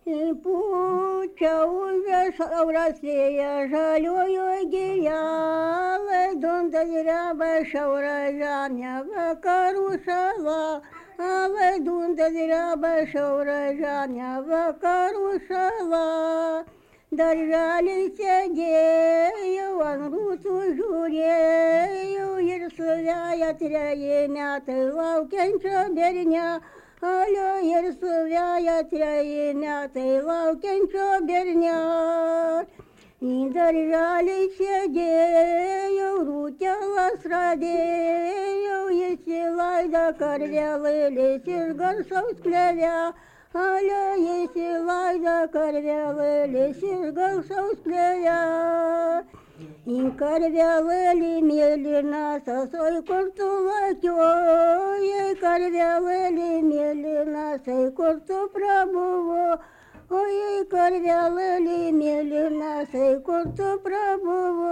Pučia uve šaurasėje žaliojo gėlelė, donda dreba šiaurą žemę vakarų šala. Donda dreba šiaurą žemę vakarų šala. Darželį sėdėjau, ant rūtų žiūrėjau ir suveja treji metai laukiančio bernio. Alio ir suveja treji metai laukiančio bernio. Į darželį sėdėjau, rūtelas radėjau, įsileido karvelėlis iš garsaus klevio. Alio įsileido karvelėlis iš garsaus klevio. Į karvelėlį mėlynas, oi kur tu lakiojai, karvelėlį mėlynas, oi kur tu prabuvo. Oi karvelėlį mėlynas, oi kur tu prabuvo.